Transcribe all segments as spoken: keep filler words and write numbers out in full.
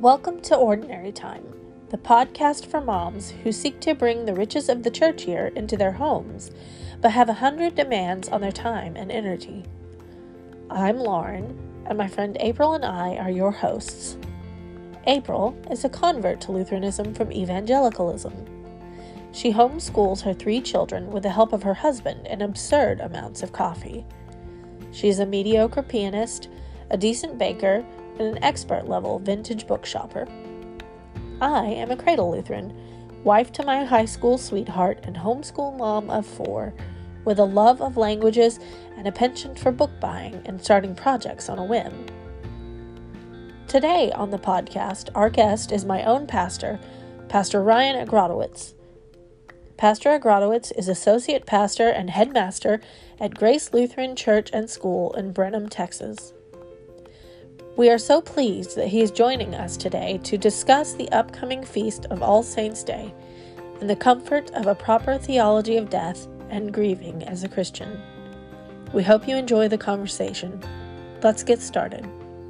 Welcome to Ordinary Time, the podcast for moms who seek to bring the riches of the church year into their homes, but have a hundred demands on their time and energy. I'm Lauren, and my friend April and I are your hosts. April is a convert to Lutheranism from evangelicalism. She homeschools her three children with the help of her husband and absurd amounts of coffee. She is a mediocre pianist, a decent baker, and an expert-level vintage book shopper. I am a cradle Lutheran, wife to my high school sweetheart and homeschool mom of four, with a love of languages and a penchant for book buying and starting projects on a whim. Today on the podcast, our guest is my own pastor, Pastor Ryan Agrodowitz. Pastor Agrodowitz is associate pastor and headmaster at Grace Lutheran Church and School in Brenham, Texas. We are so pleased that he is joining us today to discuss the upcoming feast of All Saints' Day and the comfort of a proper theology of death and grieving as a Christian. We hope you enjoy the conversation. Let's get started.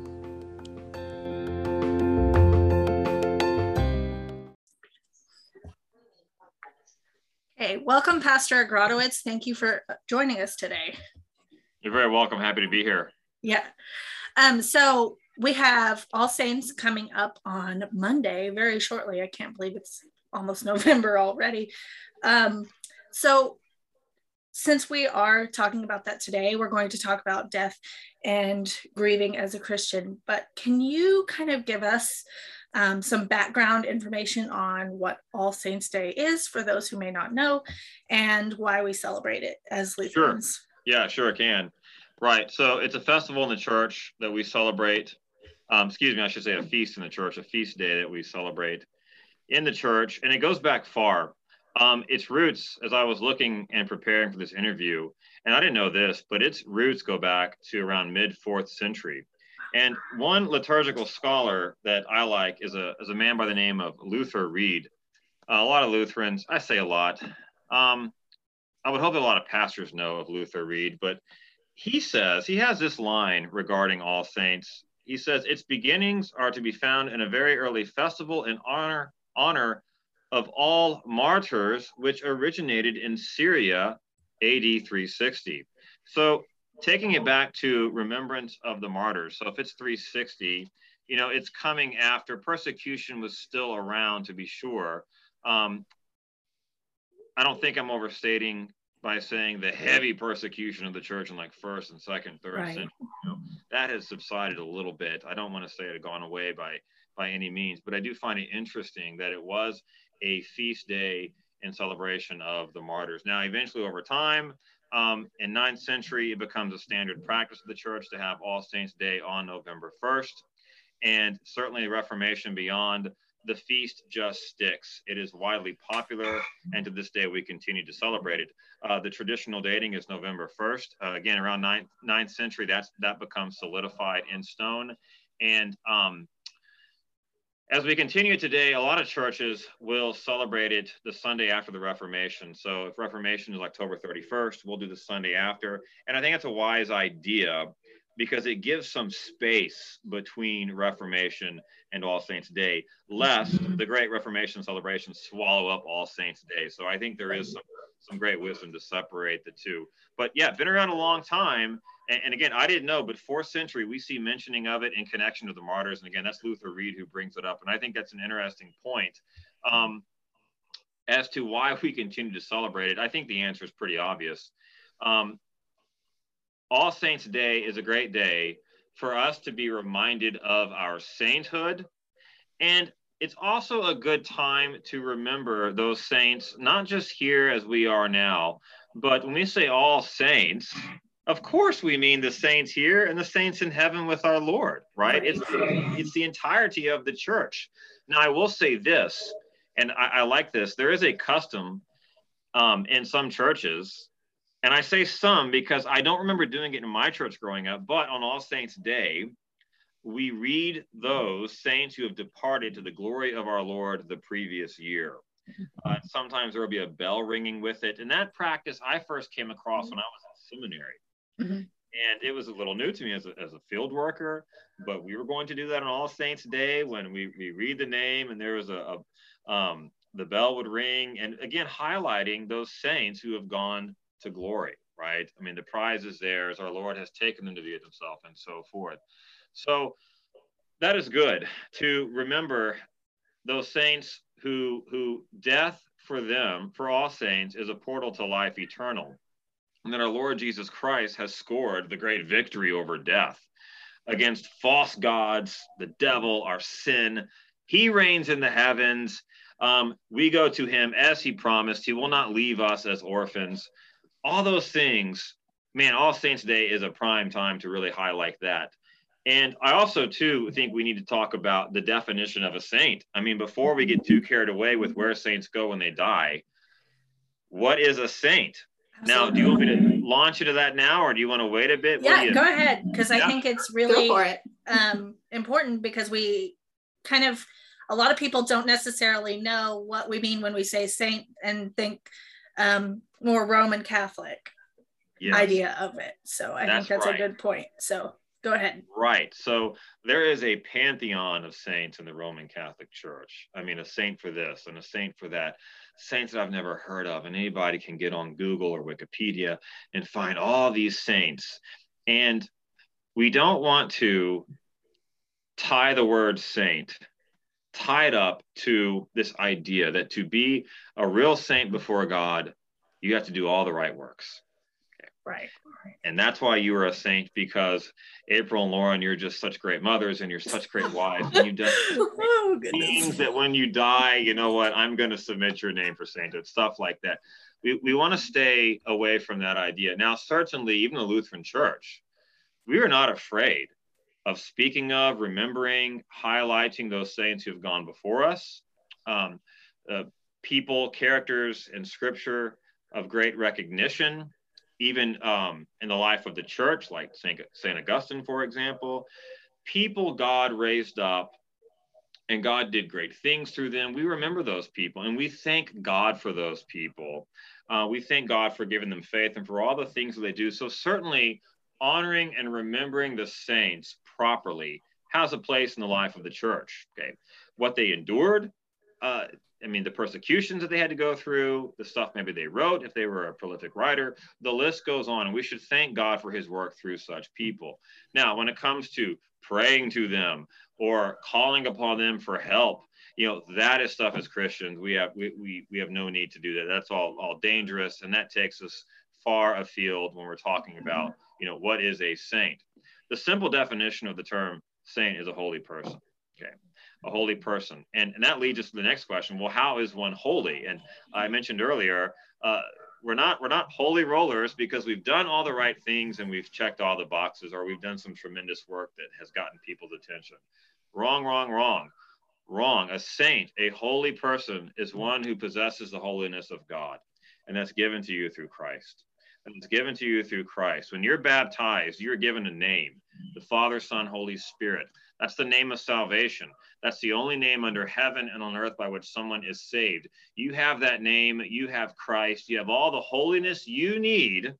Hey, welcome, Pastor Agrodowitz. Thank you for joining us today. You're very welcome. Happy to be here. Yeah. Um, so we have All Saints coming up on Monday, very shortly. I can't believe it's almost November already. Um, so since we are talking about that today, we're going to talk about death and grieving as a Christian. But can you kind of give us um, some background information on what All Saints' Day is for those who may not know and why we celebrate it as Lutherans? Sure. Yeah, sure, I can. Right. So it's a festival in the church that we celebrate. Um, excuse me, I should say a feast in the church, a feast day that we celebrate in the church. And it goes back far. Um, its roots, as I was looking and preparing for this interview, and I didn't know this, but its roots go back to around mid fourth century. And one liturgical scholar that I like is a, is a man by the name of Luther Reed. Uh, a lot of Lutherans, I say a lot. Um, I would hope that a lot of pastors know of Luther Reed, but he says, he has this line regarding All Saints. He says, its beginnings are to be found in a very early festival in honor, honor of all martyrs, which originated in Syria, A D three sixty. So taking it back to remembrance of the martyrs. So if it's three sixty, you know, it's coming after persecution was still around, to be sure. Um, I don't think I'm overstating by saying the heavy persecution of the church in like first and second, third Right. century, you know, that has subsided a little bit. I don't want to say it had gone away by, by any means, but I do find it interesting that it was a feast day in celebration of the martyrs. Now, eventually over time, um, in ninth century, it becomes a standard practice of the church to have All Saints' Day on November first. And certainly the Reformation beyond, the feast just sticks. It is widely popular, and to this day we continue to celebrate it. Uh, the traditional dating is November first. Uh, again, around ninth, ninth century, that's, that becomes solidified in stone. And um, as we continue today, a lot of churches will celebrate it the Sunday after the Reformation. So if Reformation is October thirty-first, we'll do the Sunday after. And I think that's a wise idea, because it gives some space between Reformation and All Saints' Day, lest the Great Reformation celebration swallow up All Saints' Day. So I think there is some, some great wisdom to separate the two. But yeah, been around a long time. And, and again, I didn't know, but fourth century, we see mentioning of it in connection to the martyrs. And again, that's Luther Reed who brings it up. And I think that's an interesting point. Um, as to why we continue to celebrate it, I think the answer is pretty obvious. Um, All Saints' Day is a great day for us to be reminded of our sainthood. And it's also a good time to remember those saints, not just here as we are now, but when we say all saints, of course we mean the saints here and the saints in heaven with our Lord, right? It's, it's the entirety of the church. Now, I will say this, and I, I like this. There is a custom um, in some churches, and I say some because I don't remember doing it in my church growing up, but on All Saints' Day, we read those saints who have departed to the glory of our Lord the previous year. Uh, sometimes there will be a bell ringing with it. And that practice I first came across when I was in seminary. Mm-hmm. And it was a little new to me as a, as a field worker, but we were going to do that on All Saints Day when we, we read the name and there was a, a um, the bell would ring. And again, highlighting those saints who have gone to glory, right? I mean, the prize is theirs. Our Lord has taken them to be with himself and so forth. So that is good to remember those saints who, who death for them, for all saints, is a portal to life eternal. And that our Lord Jesus Christ has scored the great victory over death against false gods, the devil, our sin. He reigns in the heavens. Um, we go to him as he promised. He will not leave us as orphans. All those things, man, All Saints Day is a prime time to really highlight that. And I also, too, think we need to talk about the definition of a saint. I mean, before we get too carried away with where saints go when they die, what is a saint? Now, do you want me to launch into that now, or do you want to wait a bit? Yeah, you... go ahead, because I yeah. think it's really Go for it. um, important, because we kind of, a lot of people don't necessarily know what we mean when we say saint and think um, more Roman Catholic yes. idea of it. So I that's think that's right. a good point. So go ahead. Right. So there is a pantheon of saints in the Roman Catholic Church. I mean, a saint for this and a saint for that. Saints that I've never heard of, and anybody can get on Google or Wikipedia and find all these saints. And we don't want to tie the word saint tied up to this idea that to be a real saint before God, you have to do all the right works. Right. And that's why you are a saint, because April and Lauren, you're just such great mothers and you're such great wives. And you've done oh, things that when you die, you know what, I'm going to submit your name for sainthood, stuff like that. We, we want to stay away from that idea. Now, certainly, even the Lutheran Church, we are not afraid of speaking of, remembering, highlighting those saints who have gone before us, um, uh, people, characters in Scripture of great recognition, even um, in the life of the church, like Saint Augustine, for example, people God raised up and God did great things through them. We remember those people and we thank God for those people. Uh, we thank God for giving them faith and for all the things that they do. So certainly honoring and remembering the saints properly has a place in the life of the church. Okay, what they endured, uh, I mean, the persecutions that they had to go through, the stuff maybe they wrote, if they were a prolific writer, the list goes on. And we should thank God for his work through such people. Now, when it comes to praying to them or calling upon them for help, you know, that is stuff as Christians, we have we, we, we have no need to do that. That's all, all dangerous. And that takes us far afield when we're talking about, you know, what is a saint? The simple definition of the term saint is a holy person. Okay. A holy person. And, and that leads us to the next question. Well, how is one holy? And I mentioned earlier, uh, we're not we're not holy rollers because we've done all the right things and we've checked all the boxes, or we've done some tremendous work that has gotten people's attention. Wrong, wrong, wrong, wrong. A saint, a holy person, is one who possesses the holiness of God. And that's given to you through Christ. And it's given to you through Christ. When you're baptized, you're given a name, the Father, Son, Holy Spirit. That's the name of salvation. That's the only name under heaven and on earth by which someone is saved. You have that name. You have Christ. You have all the holiness you need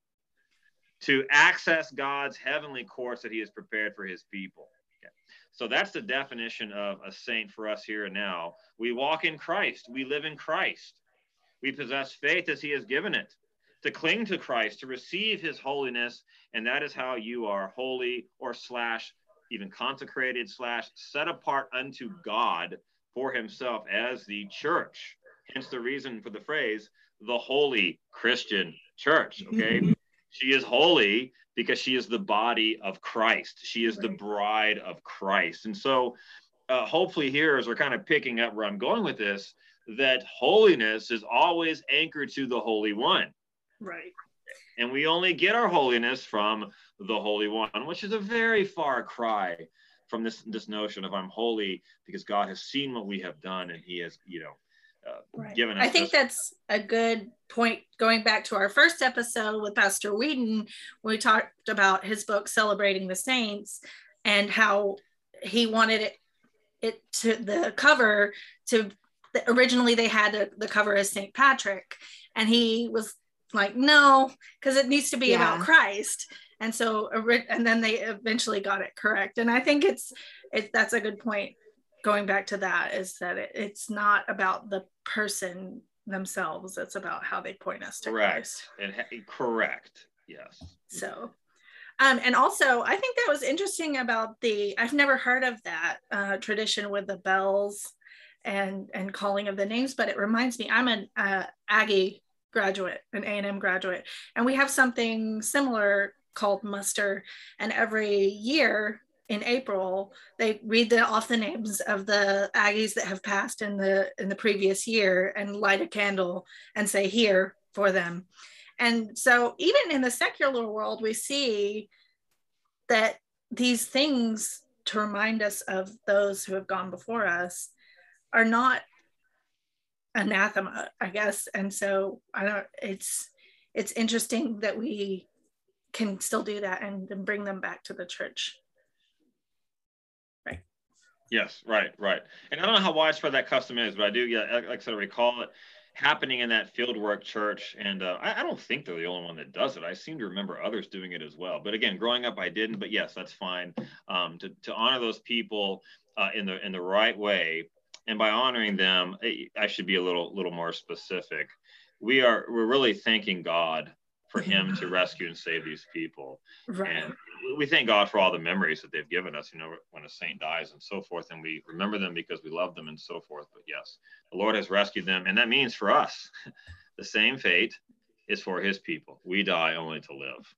to access God's heavenly courts that he has prepared for his people. Okay. So that's the definition of a saint for us here and now. We walk in Christ. We live in Christ. We possess faith as he has given it, to cling to Christ, to receive his holiness. And that is how you are holy, or slash even consecrated slash set apart unto God for himself as the church. Hence the reason for the phrase, the holy Christian church, okay? She is holy because she is the body of Christ. She is the bride of Christ. And so uh, hopefully here, as we're kind of picking up where I'm going with this, that holiness is always anchored to the Holy One. Right. And we only get our holiness from the Holy One, which is a very far cry from this, this notion of I'm holy because God has seen what we have done and he has, you know, uh, right. given us. I think this. That's a good point, going back to our first episode with Pastor Whedon, when we talked about his book, Celebrating the Saints, and how he wanted it, it to the cover to, originally they had a, the cover as Saint Patrick, and he was like, no, because it needs to be yeah. about Christ. And so, and then they eventually got it correct. And I think it's, it, that's a good point. Going back to that, is that it, it's not about the person themselves. It's about how they point us to correct. Christ. And ha- correct. Yes. So, um, and also I think that was interesting about the, I've never heard of that uh, tradition with the bells and, and calling of the names, but it reminds me, I'm an uh, Aggie graduate, an A and M graduate, and we have something similar called muster, and every year in April they read the, off the names of the Aggies that have passed in the in the previous year and light a candle and say here for them. And so even in the secular world, we see that these things to remind us of those who have gone before us are not anathema, I guess. And so I don't, it's it's interesting that we can still do that and, and bring them back to the church. Right. Yes, right, right. And I don't know how widespread that custom is, but I do, yeah, like I said, I recall it happening in that fieldwork church. And uh, I, I don't think they're the only one that does it. I seem to remember others doing it as well. But again, growing up, I didn't. But yes, that's fine. Um, to, to honor those people uh, in the in the right way. And by honoring them, I should be a little little more specific. We are we're really thanking God for him to rescue and save these people. Right. And we thank God for all the memories that they've given us, you know, when a saint dies and so forth, and we remember them because we love them and so forth. But yes, the Lord has rescued them. And that means for us, the same fate is for his people. We die only to live.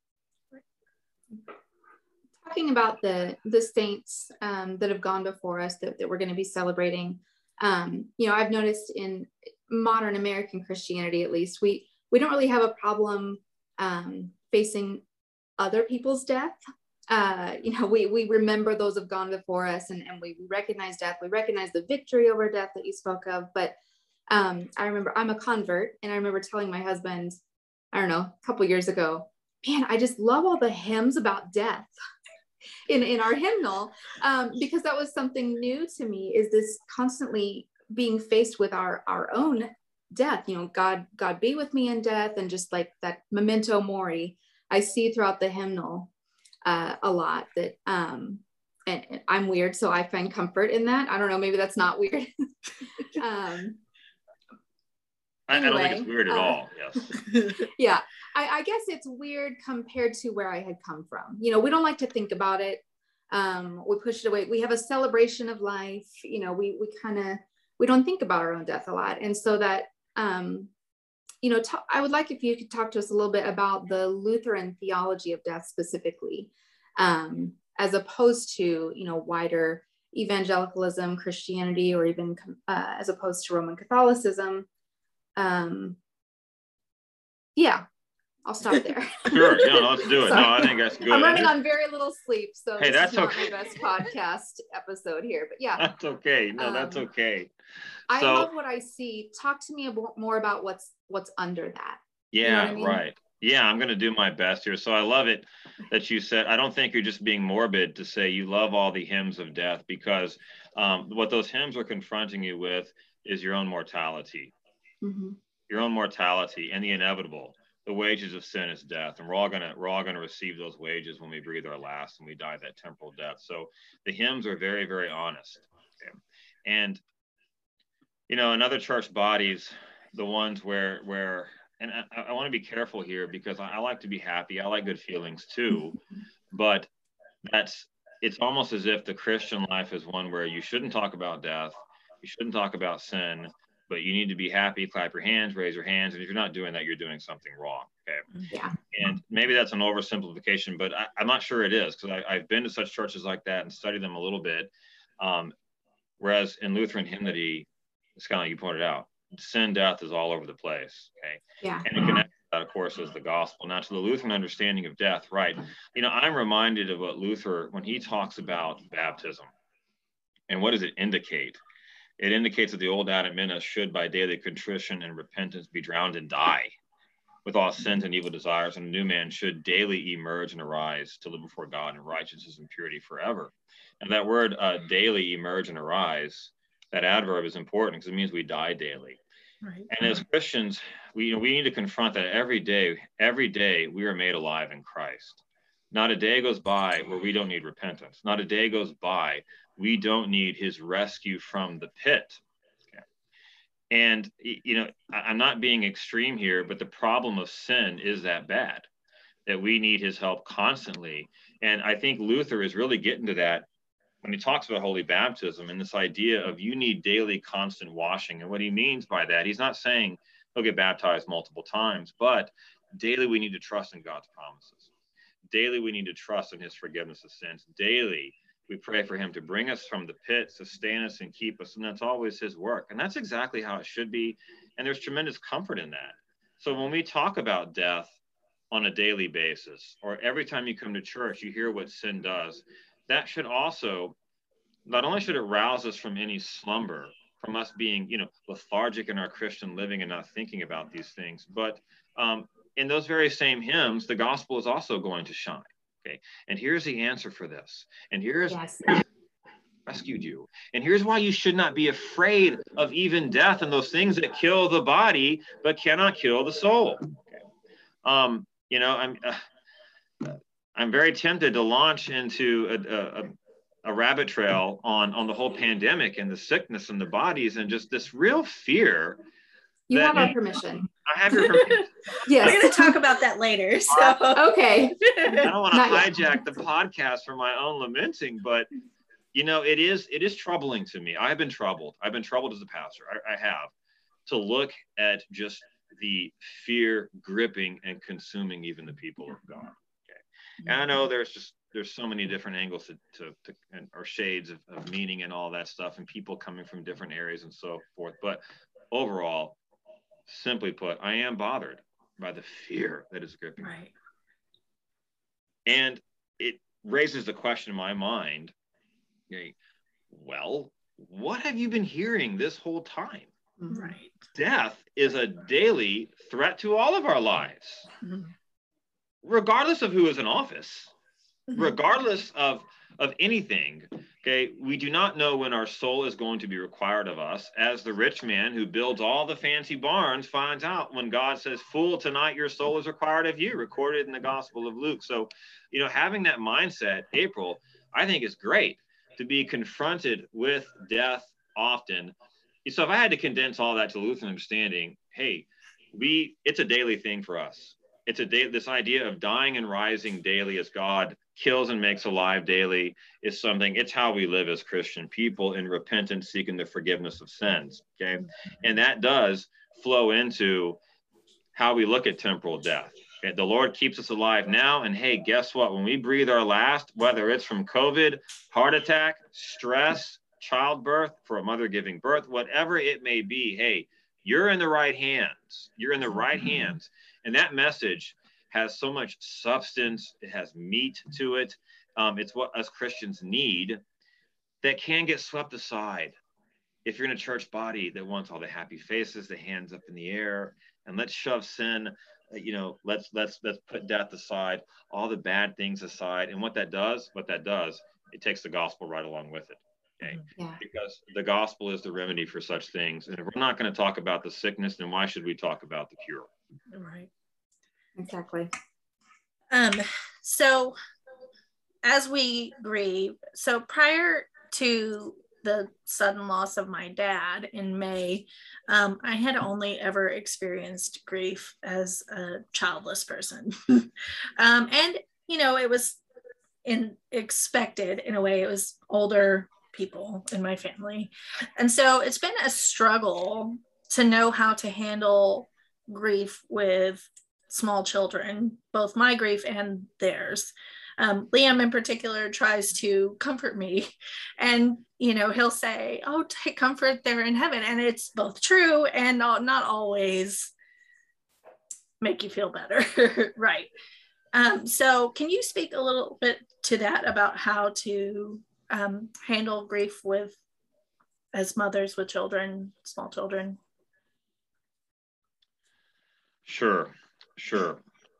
Talking about the, the saints um, that have gone before us that, that we're going to be celebrating, um, you know, I've noticed in modern American Christianity, at least, we, we don't really have a problem um, facing other people's death. Uh, you know, we, we remember those have gone before us, and, and we recognize death. We recognize the victory over death that you spoke of. But um, I remember I'm a convert, and I remember telling my husband, I don't know, a couple years ago, man, I just love all the hymns about death in, in our hymnal, um, because that was something new to me, is this constantly being faced with our, our own death. You know, God, God be with me in death, and just like that memento mori, I see throughout the hymnal uh, a lot that, um, and, and I'm weird, so I find comfort in that. I don't know, maybe that's not weird. um, I, anyway, I don't think it's weird at uh, all. Yes. Yeah, I, I guess it's weird compared to where I had come from. You know, we don't like to think about it. Um, we push it away. We have a celebration of life. You know, we we kind of we don't think about our own death a lot, and so that. Um, you know, t- I would like if you could talk to us a little bit about the Lutheran theology of death specifically, um, as opposed to, you know, wider evangelicalism, Christianity, or even uh, as opposed to Roman Catholicism. Um, yeah, I'll stop there. Sure, no, let's do it. No, I think that's good. I'm running on very little sleep, so hey, this that's is not okay. my best podcast episode here, but yeah. That's okay. No, um, that's okay. I so, love what I see. Talk to me about, more about what's what's under that. Yeah, you know what I mean? Right. Yeah, I'm going to do my best here. So I love it that you said, I don't think you're just being morbid to say you love all the hymns of death, because um, what those hymns are confronting you with is your own mortality, mm-hmm. your own mortality and the inevitable. The wages of sin is death, and we're all gonna we're all gonna receive those wages when we breathe our last and we die that temporal death. So the hymns are very, very honest. Okay? And you know, in other church bodies, the ones where where and I, I want to be careful here, because I, I like to be happy. I like good feelings too, but that's it's almost as if the Christian life is one where you shouldn't talk about death, you shouldn't talk about sin. But you need to be happy, clap your hands, raise your hands. And if you're not doing that, you're doing something wrong. Okay. Yeah. And maybe that's an oversimplification, but I, I'm not sure it is, because I've been to such churches like that and studied them a little bit. Um, whereas in Lutheran hymnody, it's kind of like you pointed out, sin, death is all over the place. Okay. Yeah. And it connects that, of course, is the gospel. Now, to the Lutheran understanding of death, right? You know, I'm reminded of what Luther, when he talks about baptism, and what does it indicate? It indicates that the old Adam in us should, by daily contrition and repentance, be drowned and die with all sins and evil desires, and a new man should daily emerge and arise to live before God in righteousness and purity forever. And that word uh, daily, emerge and arise, that adverb is important, because it means we die daily. Right. And as Christians, we, you know, we need to confront that every day. Every day we are made alive in Christ. Not a day goes by where we don't need repentance. Not a day goes by we don't need his rescue from the pit. Okay. And, you know, I'm not being extreme here, but the problem of sin is that bad, that we need his help constantly. And I think Luther is really getting to that when he talks about holy baptism and this idea of you need daily constant washing. And what he means by that, he's not saying he'll get baptized multiple times, but daily we need to trust in God's promises. Daily we need to trust in his forgiveness of sins. Daily we pray for him to bring us from the pit, sustain us and keep us. And that's always his work. And that's exactly how it should be. And there's tremendous comfort in that. So when we talk about death on a daily basis, or every time you come to church, you hear what sin does, that should also, not only should it rouse us from any slumber, from us being, you know, lethargic in our Christian living and not thinking about these things, but um, in those very same hymns, the gospel is also going to shine. Okay. And here's the answer for this. And here's yes. rescued you. And here's why you should not be afraid of even death and those things that kill the body, but cannot kill the soul. Okay. Um, you know, I'm, uh, I'm very tempted to launch into a, a, a rabbit trail on, on the whole pandemic and the sickness and the bodies and just this real fear. You that, have our permission. I have your permission. Yes. We're going to talk about that later. So okay. I don't want to hijack the podcast for my own lamenting, but you know, it is it is troubling to me. I've been troubled. I've been troubled as a pastor. I, I have to look at just the fear gripping and consuming even the people of God. Okay. And I know there's just there's so many different angles to, to, to and, or shades of, of meaning and all that stuff, and people coming from different areas and so forth. But overall, simply put, I am bothered by the fear that is gripping. Right. And it raises the question in my mind, okay, well, what have you been hearing this whole time? Right. Death is a daily threat to all of our lives, mm-hmm. regardless of who is in office, mm-hmm. regardless of, of anything. Okay, we do not know when our soul is going to be required of us, as the rich man who builds all the fancy barns finds out when God says, "Fool, tonight your soul is required of you," recorded in the Gospel of Luke. So, you know, having that mindset, April, I think is great, to be confronted with death often. So if I had to condense all that to Lutheran understanding, hey, we it's a daily thing for us. It's a day, this idea of dying and rising daily as God kills and makes alive daily is something, it's how we live as Christian people in repentance, seeking the forgiveness of sins, okay? And that does flow into how we look at temporal death. Okay? The Lord keeps us alive now, and hey, guess what? When we breathe our last, whether it's from COVID, heart attack, stress, childbirth, for a mother giving birth, whatever it may be, hey, you're in the right hands. You're in the right hands. And that message has so much substance. It has meat to it. Um, it's what us Christians need that can get swept aside. If you're in a church body that wants all the happy faces, the hands up in the air, and let's shove sin, you know, let's let's let's put death aside, all the bad things aside. And what that does, what that does, it takes the gospel right along with it. Okay. Yeah. Because the gospel is the remedy for such things. And if we're not going to talk about the sickness, then why should we talk about the cure? Right. Exactly. Um, so as we grieve, so prior to the sudden loss of my dad in May, um, I had only ever experienced grief as a childless person. um, and, you know, it was in expected in a way. It was older people in my family. And so it's been a struggle to know how to handle grief with small children, both my grief and theirs. Um, Liam in particular tries to comfort me, and you know, he'll say, "Oh, take comfort, they're in heaven," and it's both true and not, not always make you feel better. Right. Um, so can you speak a little bit to that about how to um, handle grief with, as mothers with children, small children? Sure, sure.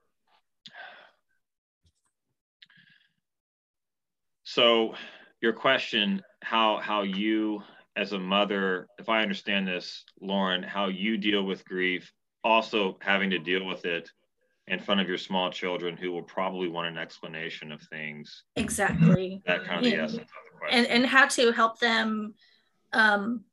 So your question, how how you as a mother, if I understand this, Lauren, how you deal with grief, also having to deal with it in front of your small children who will probably want an explanation of things. Exactly. That kind of the Yeah. essence of the question. And, and how to help them um,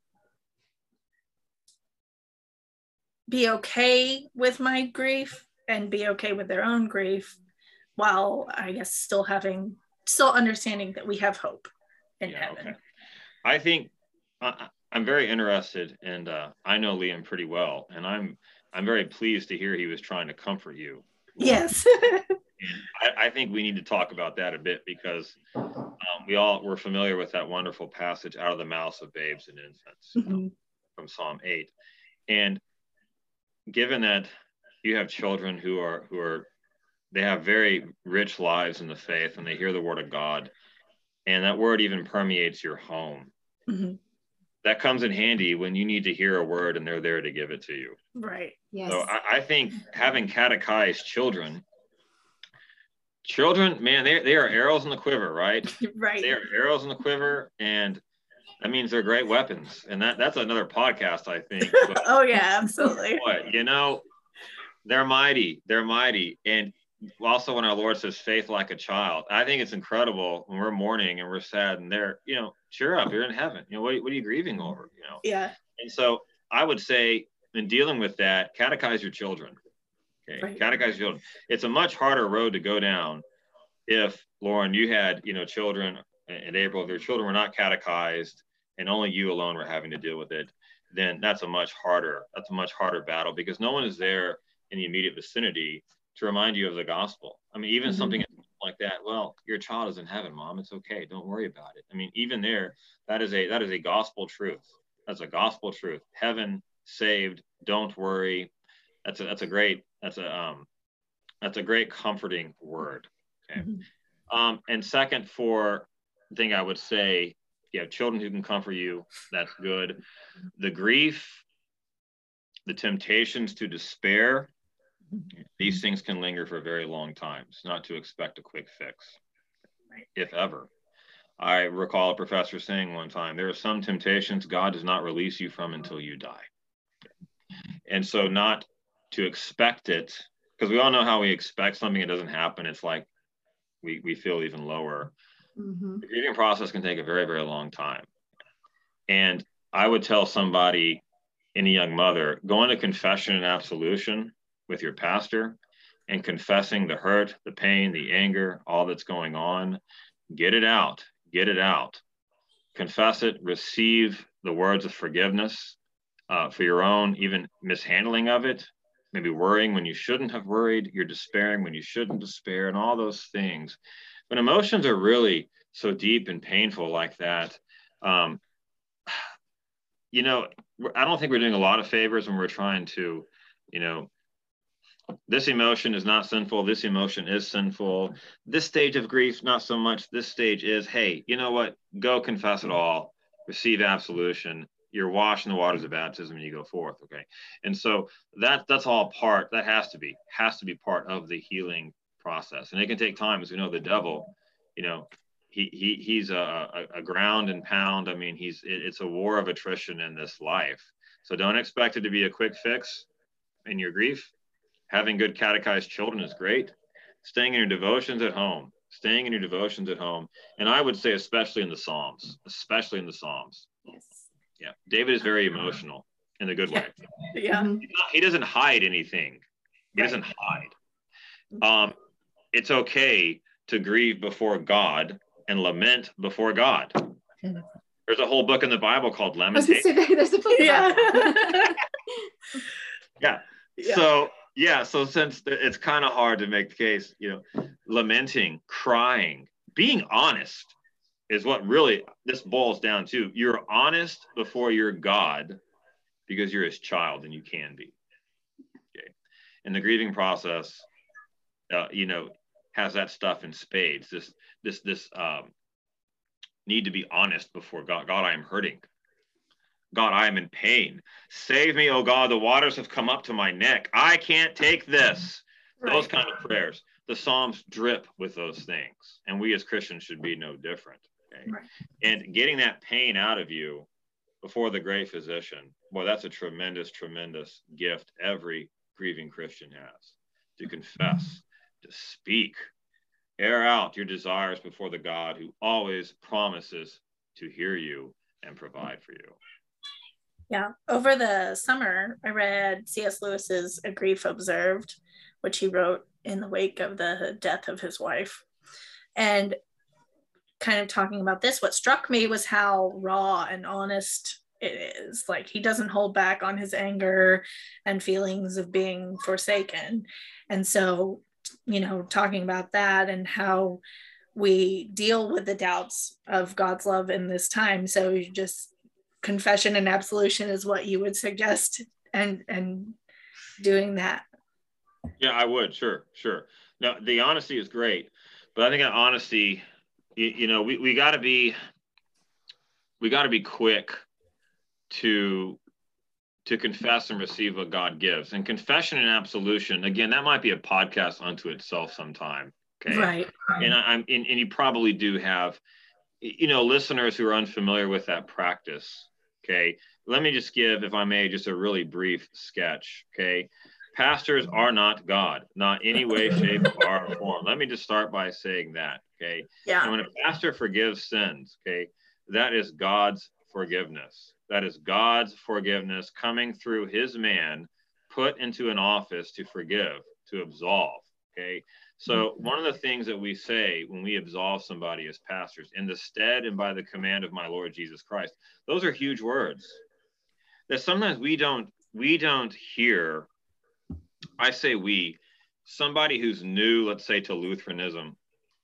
be okay with my grief and be okay with their own grief, while I guess still having, still understanding that we have hope in Yeah, heaven. okay. I think uh, I'm very interested, and uh, I know Liam pretty well, and I'm I'm very pleased to hear he was trying to comfort you. Yes. I, I think we need to talk about that a bit, because um, we all were familiar with that wonderful passage, out of the mouths of babes and infants, you know, Mm-hmm. from Psalm eight. And given that you have children who are who are they have very rich lives in the faith, and they hear the word of God, and that word even permeates your home. Mm-hmm. That comes in handy when you need to hear a word and they're there to give it to you. Right. Yes. So I, I think having catechized children, children, man, they, they are arrows in the quiver, right? Right. They are arrows in the quiver, and that means they're great weapons. And that, that's another podcast, I think. But, Oh, yeah, absolutely. boy, you know, they're mighty. They're mighty. And also when our Lord says faith like a child, I think it's incredible when we're mourning and we're sad and they're, you know, cheer up, you're in heaven. You know, what, what are you grieving over? You know? Yeah. And so I would say, in dealing with that, catechize your children. Okay, Right. Catechize your children. It's a much harder road to go down if, Lauren, you had, you know, children, and April, if your children were not catechized and only you alone were having to deal with it, then that's a much harder, that's a much harder battle, because no one is there in the immediate vicinity to remind you of the gospel. I mean, even mm-hmm. something like that, well, your child is in heaven, Mom, it's okay, don't worry about it. I mean, even there, that is a that is a gospel truth. That's a gospel truth. Heaven, saved, don't worry. That's a that's a great that's a um that's a great comforting word. Okay. Mm-hmm. Um, and second, for the thing I would say, you have children who can comfort you, that's good. The grief, the temptations to despair, these things can linger for a very long time. It's not to expect a quick fix, if ever. I recall a professor saying one time, there are some temptations God does not release you from until you die. And so not to expect it, because we all know how we expect something, it doesn't happen. It's like we, we feel even lower. Mm-hmm. The grieving process can take a very, very long time. And I would tell somebody, any young mother, go into confession and absolution with your pastor and confessing the hurt, the pain, the anger, all that's going on. Get it out, get it out. Confess it, receive the words of forgiveness uh, for your own even mishandling of it, maybe worrying when you shouldn't have worried, you're despairing when you shouldn't despair, and all those things. When emotions are really so deep and painful like that, um, you know, I don't think we're doing a lot of favors when we're trying to, you know, this emotion is not sinful. This emotion is sinful. This stage of grief, not so much. This stage is, hey, you know what? Go confess it all. Receive absolution. You're washed in the waters of baptism and you go forth. Okay. And so that that's all part, that has to be, has to be part of the healing process. And it can take time. As we know, the devil, you know, he he he's a, a, a ground and pound. I mean, he's it, it's a war of attrition in this life. So don't expect it to be a quick fix in your grief. Having good catechized children is great. Staying in your devotions at home, staying in your devotions at home. And I would say, especially in the Psalms, especially in the Psalms. Yes. Yeah. David is very emotional in a good way. Yeah. Not, he doesn't hide anything. He right. doesn't hide. Um, it's okay to grieve before God and lament before God. There's a whole book in the Bible called Lamentations. There's a book yeah. yeah. Yeah. So, yeah. So since it's kind of hard to make the case, you know, lamenting, crying, being honest is what really this boils down to. You're honest before your God because you're his child and you can be. Okay. And the grieving process, uh, you know, has that stuff in spades. This, this, this um, need to be honest before God. God, I am hurting. God, I am in pain. Save me, oh God, the waters have come up to my neck. I can't take this. Right. Those kind of prayers. The Psalms drip with those things. And we as Christians should be no different. Okay? Right. And getting that pain out of you before the great physician, boy, that's a tremendous, tremendous gift every grieving Christian has. to confess, to speak. Air out your desires before the God who always promises to hear you and provide for you. Yeah. Over the summer, I read C S Lewis's A Grief Observed, which he wrote in the wake of the death of his wife. And kind of talking about this, what struck me was how raw and honest it is. Like, he doesn't hold back on his anger and feelings of being forsaken. And so, you know, talking about that and how we deal with the doubts of God's love in this time. So you just confession and absolution is what you would suggest, and and doing that. Yeah, I would. Sure, sure. Now, the honesty is great, but I think that honesty, you, you know, we, we got to be, we got to be quick to, to confess and receive what God gives. And confession and absolution, again, that might be a podcast unto itself sometime. Okay. Right. And I, I'm, and, and you probably do have, you know, listeners who are unfamiliar with that practice. Okay. Let me just give, if I may, just a really brief sketch. Okay. Pastors are not God, not any way, shape, or form. Let me just start by saying that, okay? Yeah. And when a pastor forgives sins, okay, that is God's forgiveness. That is God's forgiveness coming through his man, put into an office to forgive, to absolve, okay? So one of the things that we say when we absolve somebody as pastors, in the stead and by the command of my Lord Jesus Christ, those are huge words that sometimes we don't, we don't hear. I say we, somebody who's new, let's say, to Lutheranism,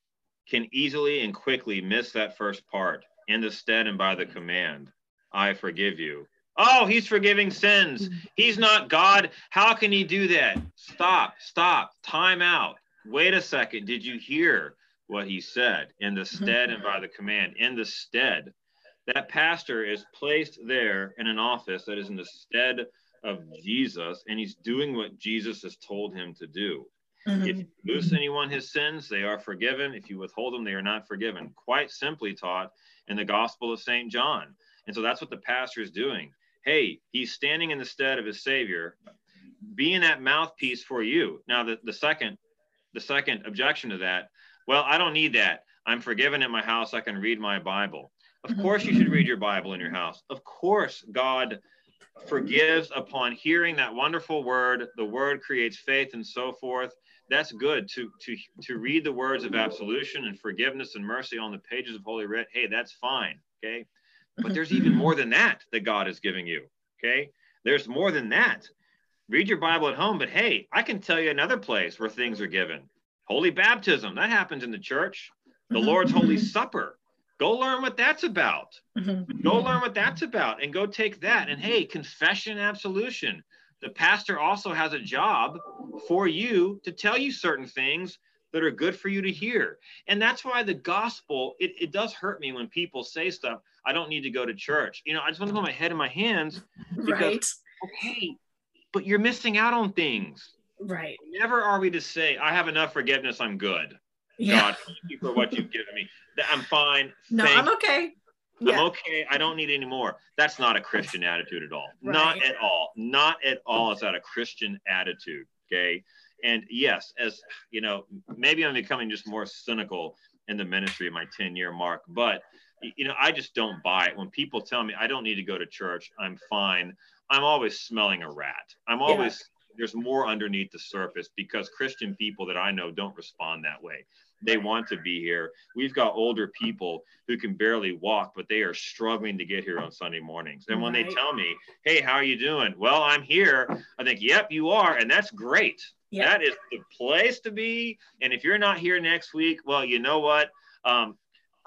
can easily and quickly miss that first part. In the stead and by the command, I forgive you. Oh, he's forgiving sins. He's not God. How can he do that? Stop, stop, time out. Wait a second. Did you hear what he said? In the stead and by the command, in the stead. That pastor is placed there in an office that is in the stead of Jesus, and he's doing what Jesus has told him to do. Mm-hmm. If you loose anyone his sins, they are forgiven. If you withhold them, they are not forgiven. Quite simply taught in the Gospel of Saint John. And so that's what the pastor is doing. Hey, he's standing in the stead of his Savior, being that mouthpiece for you. Now, the, the second, the second objection to that, well, I don't need that. I'm forgiven at my house. I can read my Bible. Of mm-hmm. course you should read your Bible in your house. Of course, God forgives upon hearing that wonderful word. The word creates faith and so forth. That's good to to to read the words of absolution and forgiveness and mercy on the pages of Holy Writ. Hey, that's fine. Okay. But there's even more than that that God is giving you. Okay. There's more than that. Read your Bible at home, but hey, I can tell you another place where things are given. Holy baptism, that happens in the church. The Lord's Holy Supper. Go learn what that's about. Mm-hmm. Go learn what that's about and go take that. And hey, confession and absolution. The pastor also has a job for you to tell you certain things that are good for you to hear. And that's why the gospel, it, it does hurt me when people say stuff, I don't need to go to church. You know, I just want to put my head in my hands because, right. Okay, but you're missing out on things. Right. Never are we to say, I have enough forgiveness, I'm good. Yeah. God, thank you for what you've given me. I'm fine. No, Thank I'm okay. I'm yeah. okay. I don't need any more. That's not a Christian attitude at all. Right. Not at all. Not at all. Is that a Christian attitude? Okay. And yes, as you know, maybe I'm becoming just more cynical in the ministry of my ten year mark, but you know, I just don't buy it. When people tell me I don't need to go to church, I'm fine. I'm always smelling a rat. I'm always, yeah. There's more underneath the surface because Christian people that I know don't respond that way. They want to be here. We've got older people who can barely walk, but they are struggling to get here on Sunday mornings. And when right. they tell me, hey, how are you doing? Well, I'm here. I think, yep, you are. And that's great. Yep. That is the place to be. And if you're not here next week, well, you know what? Um,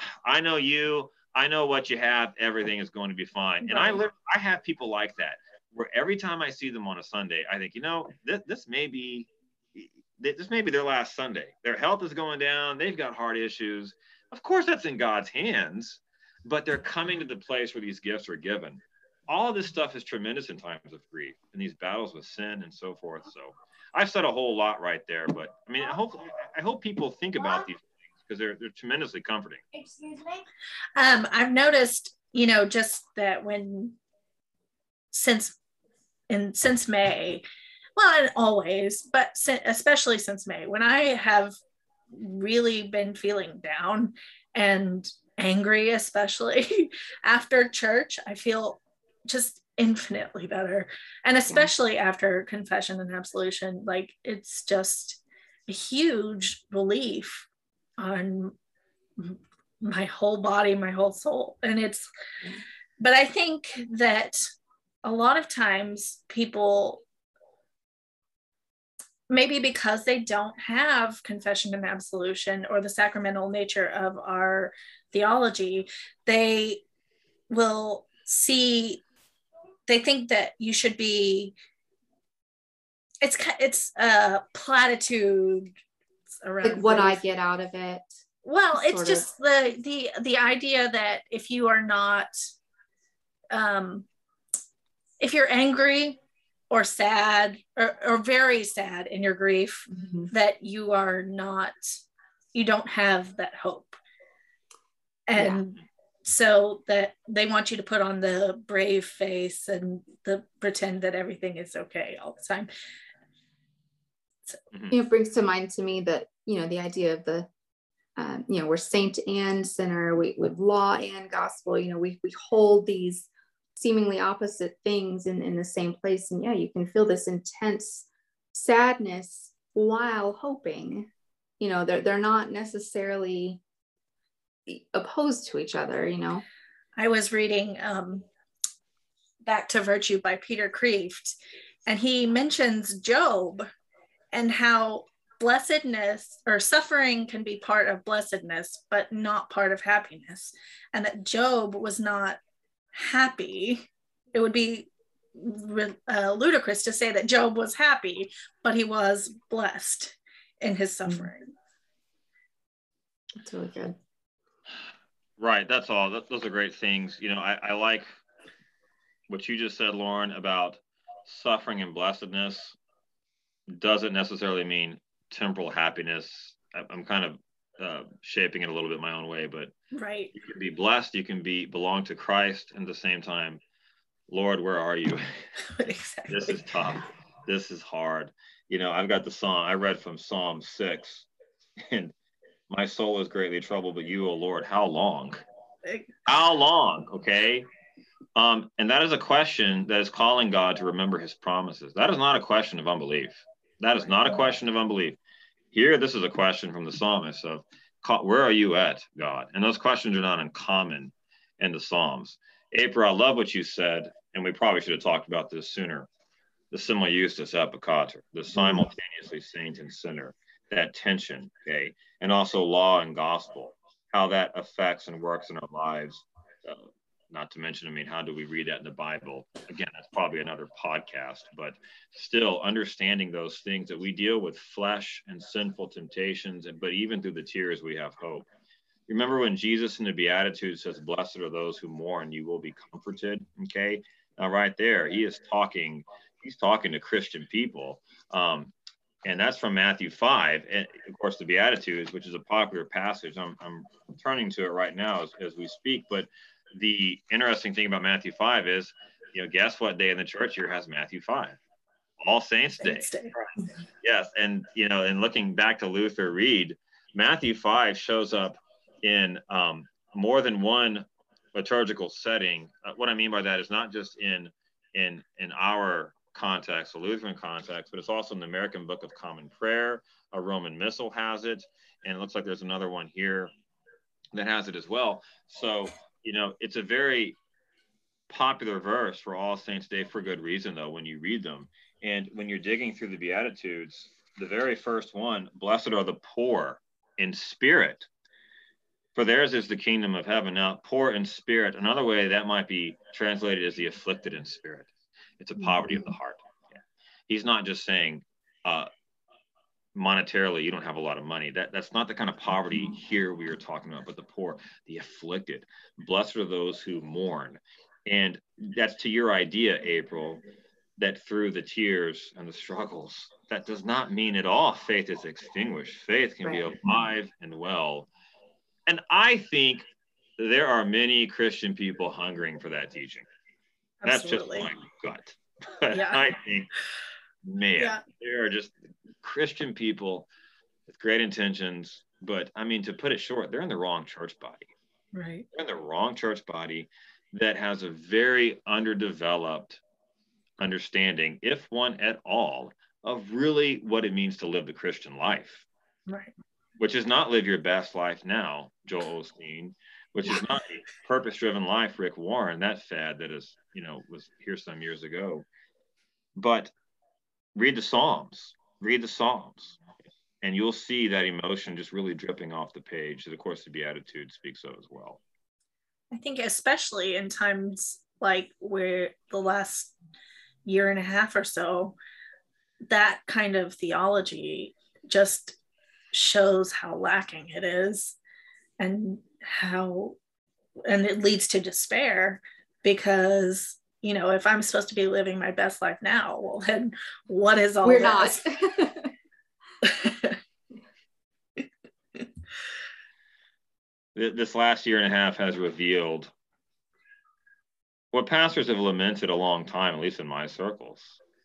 I know you. I know what you have. Everything is going to be fine. Right. And I live, I have people like that, where every time I see them on a Sunday, I think, you know, this, this may be This may be their last Sunday. Their health is going down. They've got heart issues. Of course, that's in God's hands, but they're coming to the place where these gifts are given. All of this stuff is tremendous in times of grief and these battles with sin and so forth. So I've said a whole lot right there, but I mean, I hope, I hope people think about these things because they're, they're tremendously comforting. Excuse me? Um, I've noticed, you know, just that when, since, in, since May, well, and always, but especially since May, when I have really been feeling down and angry, especially after church, I feel just infinitely better. And especially yeah. after confession and absolution, like it's just a huge relief on my whole body, my whole soul. And it's, but I think that a lot of times people, maybe because they don't have confession and absolution or the sacramental nature of our theology, they will see, they think that you should be, it's it's a platitude around like what I get out of it. Well, it's just of. the the the idea that if you are not, um, if you're angry or sad or, or very sad in your grief, mm-hmm. that you are not, you don't have that hope. And yeah. so that they want you to put on the brave face and the pretend that everything is okay all the time. So. You know, it brings to mind to me that, you know, the idea of the, um, you know, we're saint and sinner, we with law and gospel, you know, we we hold these seemingly opposite things in, in the same place. And yeah, you can feel this intense sadness while hoping, you know, they're, they're not necessarily opposed to each other, you know. I was reading um, Back to Virtue by Peter Kreeft, and he mentions Job and how blessedness or suffering can be part of blessedness, but not part of happiness. And that Job was not happy. It would be uh, ludicrous to say that Job was happy, but he was blessed in his suffering. That's really good. Right, that's all. That, those are great things. You know, I, I like what you just said, Lauren, about suffering and blessedness doesn't necessarily mean temporal happiness. I, I'm kind of uh, shaping it a little bit my own way, but right. You can be blessed, you can be belong to Christ, and at the same time, Lord, where are you? Exactly. This is tough. This is hard. You know, I've got the song I read from Psalm six, and my soul is greatly troubled, but you, O Lord, how long? How long? Okay. Um, and that is a question that is calling God to remember his promises. That is not a question of unbelief. That is not a question of unbelief. Here, this is a question from the psalmist of, where are you at, God? And those questions are not uncommon in the Psalms. April, I love what you said, and we probably should have talked about this sooner. The simul justus et peccator, the simultaneously saint and sinner, that tension, okay? And also law and gospel, how that affects and works in our lives. Uh, not to mention, I mean, how do we read that in the Bible? Again, that's probably another podcast, but still understanding those things that we deal with flesh and sinful temptations, but even through the tears, we have hope. Remember when Jesus in the Beatitudes says, blessed are those who mourn, you will be comforted, okay? Now right there, he is talking, he's talking to Christian people. Um, and that's from Matthew five. And of course, the Beatitudes, which is a popular passage. I'm, I'm turning to it right now as, as we speak, but the interesting thing about Matthew five is, you know, guess what day in the church year has Matthew five? All Saints Day. Saints Day. Yes. And, you know, and looking back to Luther Reed, Matthew five shows up in um, more than one liturgical setting. Uh, what I mean by that is not just in, in, in our context, a Lutheran context, but it's also in the American Book of Common Prayer. A Roman Missal has it. And it looks like there's another one here that has it as well. So, you know, it's a very popular verse for All Saints Day for good reason, though, when you read them. And when you're digging through the Beatitudes, the very first one, blessed are the poor in spirit, for theirs is the kingdom of heaven. Now, poor in spirit, another way that might be translated as the afflicted in spirit. It's a poverty of the heart. Yeah. He's not just saying, uh, monetarily, you don't have a lot of money. That that's not the kind of poverty here we are talking about, but the poor, the afflicted. Blessed are those who mourn. And that's to your idea, April, that through the tears and the struggles, that does not mean at all faith is extinguished. Faith can right. be alive and well. And I think there are many Christian people hungering for that teaching. Absolutely. That's just my gut. But yeah. I think man, Yeah. there are just Christian people with great intentions, but I mean, to put it short, they're in the wrong church body. Right. They're in the wrong church body that has a very underdeveloped understanding, if one at all, of really what it means to live the Christian life. Right. Which is not live your best life now, Joel Osteen, which is not a purpose-driven life, Rick Warren, that fad that is, you know, was here some years ago. But read the Psalms, read the Psalms, and you'll see that emotion just really dripping off the page that, of course, the Beatitude speaks of as well. I think especially in times like where the last year and a half or so, that kind of theology just shows how lacking it is, and how, and it leads to despair, because, you know, if I'm supposed to be living my best life now, well, then what is all We're this? not. This last year and a half has revealed what pastors have lamented a long time, at least in my circles,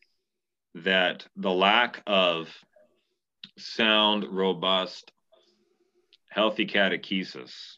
that the lack of sound, robust, healthy catechesis,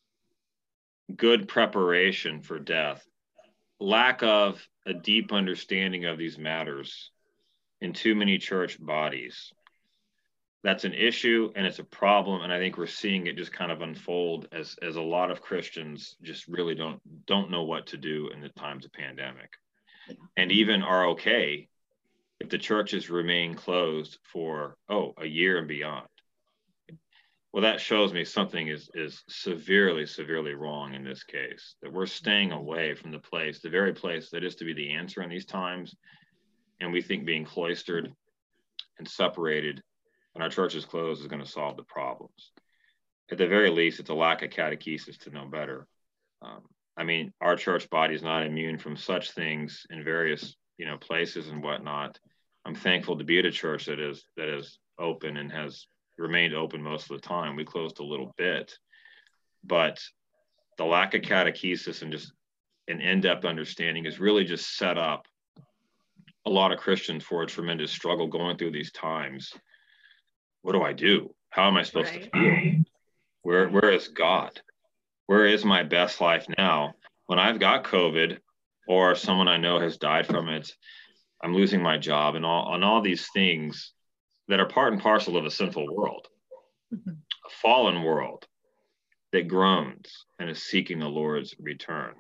good preparation for death, lack of a deep understanding of these matters in too many church bodies. That's an issue, and it's a problem, and I think we're seeing it just kind of unfold as as a lot of Christians just really don't don't know what to do in the times of pandemic, yeah. And even are okay if the churches remain closed for oh a year and beyond. Well, that shows me something is is severely severely wrong in this case, that we're staying away from the place, the very place that is to be the answer in these times, and we think being cloistered and separated when our church is closed is going to solve the problems. At the very least, it's a lack of catechesis to know better. Um, I mean, our church body is not immune from such things in various, you know, places and whatnot. I'm thankful to be at a church that is that is open and has remained open most of the time. We closed a little bit, but the lack of catechesis and just an in-depth understanding has really just set up a lot of Christians for a tremendous struggle going through these times. What do I do? How am I supposed right. to feel? Where, where is God? Where is my best life now? When I've got COVID, or someone I know has died from it, I'm losing my job, and all on all these things that are part and parcel of a sinful world, mm-hmm. a fallen world that groans and is seeking the Lord's return.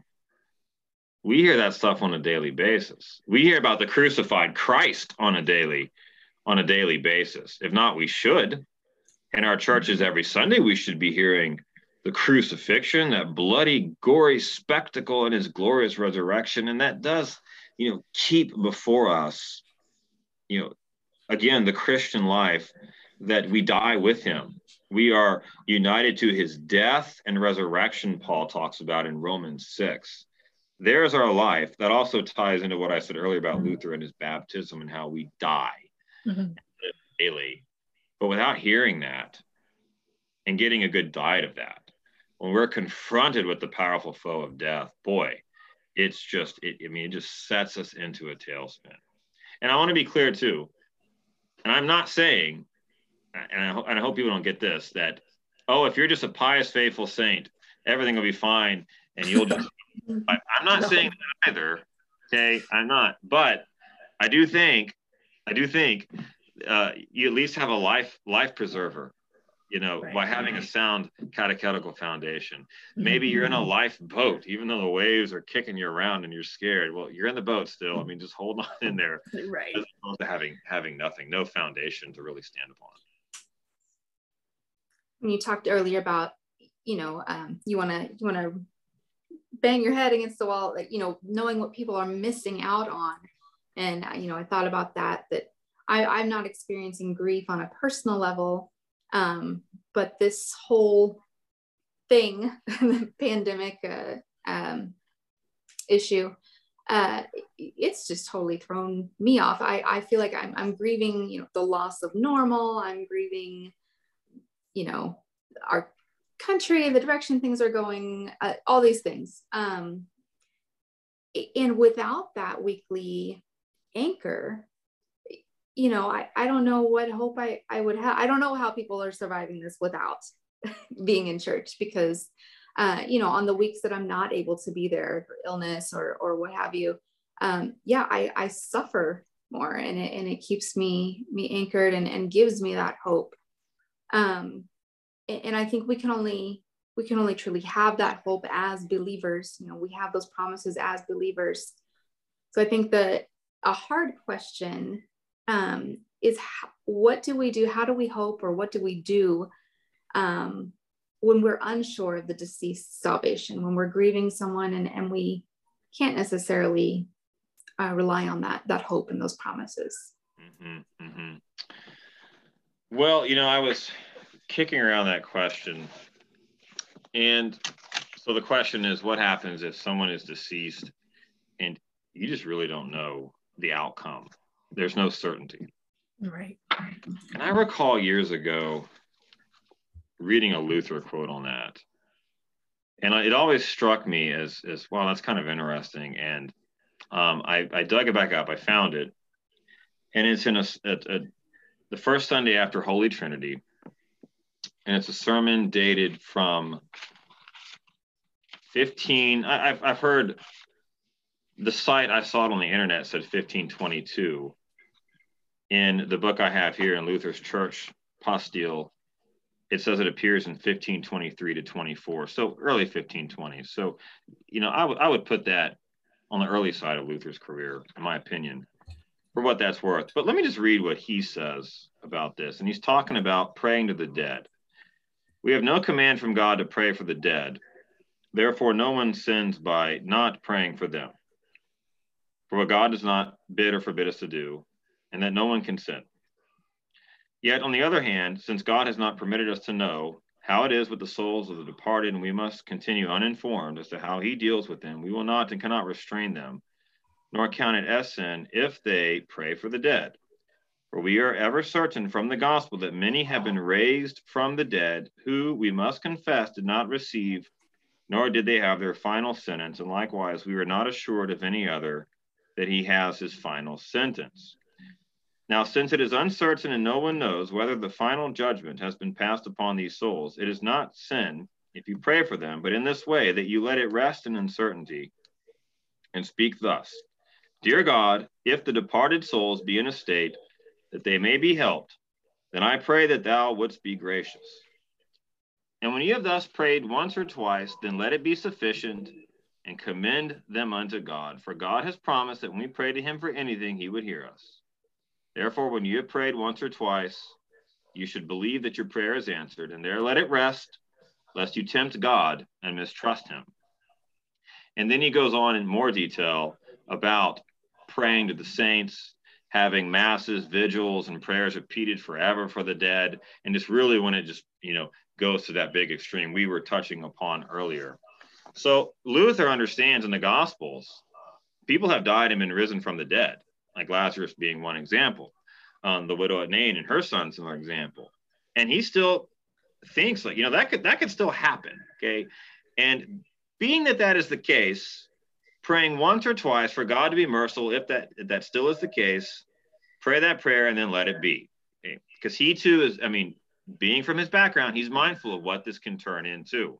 We hear that stuff on a daily basis. We hear about the crucified Christ on a daily on a daily basis. If not, we should. In our churches every Sunday, we should be hearing the crucifixion, that bloody, gory spectacle, and his glorious resurrection. And that does, you know, keep before us, you know, again, the Christian life, that we die with him. We are united to his death and resurrection, Paul talks about in Romans six. There's our life. That also ties into what I said earlier about Luther and his baptism and how we die. Mm-hmm. daily. But without hearing that and getting a good diet of that, when we're confronted with the powerful foe of death, boy, it's just, it, I mean, it just sets us into a tailspin. And I want to be clear too, and I'm not saying, and I, ho- and I hope people don't get this, that, oh, if you're just a pious, faithful saint, everything will be fine and you'll just, I, I'm not no. saying that either, okay? I'm not, but I do think, I do think uh, you at least have a life life preserver, you know, right. by having a sound catechetical foundation. Maybe you're in a lifeboat, even though the waves are kicking you around and you're scared. Well, you're in the boat still. I mean, just hold on in there. Right. As opposed to having having nothing, no foundation to really stand upon. When you talked earlier about, you know, um, you want to you want to bang your head against the wall, like, you know, knowing what people are missing out on. And, you know, I thought about that, that I, I'm not experiencing grief on a personal level, um, but this whole thing, the pandemic uh, um, issue, uh, it's just totally thrown me off. I, I feel like I'm, I'm grieving, you know, the loss of normal. I'm grieving, you know, our country, the direction things are going, uh, all these things. Um, and without that weekly anchor, you know, I, I don't know what hope I, I would have. I don't know how people are surviving this without being in church, because, uh, you know, on the weeks that I'm not able to be there for illness or, or what have you, um, yeah, I, I suffer more, and it, and it keeps me, me anchored and, and gives me that hope. Um, and, and I think we can only, we can only truly have that hope as believers. You know, we have those promises as believers. So I think that a hard question um, is how, what do we do? How do we hope, or what do we do um, when we're unsure of the deceased salvation, when we're grieving someone and, and we can't necessarily uh, rely on that, that hope and those promises? Mm-hmm, mm-hmm. Well, you know, I was kicking around that question. And so the question is, what happens if someone is deceased and you just really don't know the outcome? There's no certainty. Right. And I recall years ago reading a Luther quote on that. And it always struck me as, as well, that's kind of interesting. And um, I, I dug it back up. I found it. And it's in a, a, a the first Sunday after Holy Trinity. And it's a sermon dated from fifteen. I, I've, I've heard the site, I saw it on the internet, said fifteen twenty-two. In the book I have here in Luther's Church Postile, it says it appears in fifteen twenty-three to twenty-four. So early fifteen twenties. So, you know, I would I would put that on the early side of Luther's career, in my opinion, for what that's worth. But let me just read what he says about this. And he's talking about praying to the dead. We have no command from God to pray for the dead. Therefore, no one sins by not praying for them. For what God does not bid or forbid us to do, and that no one can sin. Yet, on the other hand, since God has not permitted us to know how it is with the souls of the departed, and we must continue uninformed as to how he deals with them, we will not and cannot restrain them, nor count it as sin if they pray for the dead. For we are ever certain from the gospel that many have been raised from the dead, who, we must confess, did not receive, nor did they have their final sentence. And likewise, we are not assured of any other that he has his final sentence. Now, since it is uncertain and no one knows whether the final judgment has been passed upon these souls, it is not sin if you pray for them, but in this way, that you let it rest in uncertainty and speak thus: Dear God, if the departed souls be in a state that they may be helped, then I pray that thou wouldst be gracious. And when you have thus prayed once or twice, then let it be sufficient, and commend them unto God. For God has promised that when we pray to him for anything, he would hear us. Therefore, when you have prayed once or twice, you should believe that your prayer is answered, and there let it rest, lest you tempt God and mistrust him. And then he goes on in more detail about praying to the saints, having masses, vigils, and prayers repeated forever for the dead. And just really when it just, you know, goes to that big extreme we were touching upon earlier. So Luther understands in the Gospels, people have died and been risen from the dead, like Lazarus being one example. Um, the widow at Nain and her son's another example. And he still thinks like, you know, that could, that could still happen, okay? And being that that is the case, praying once or twice for God to be merciful, if that, if that still is the case, pray that prayer and then let it be. Okay? Because he too is, I mean, being from his background, he's mindful of what this can turn into.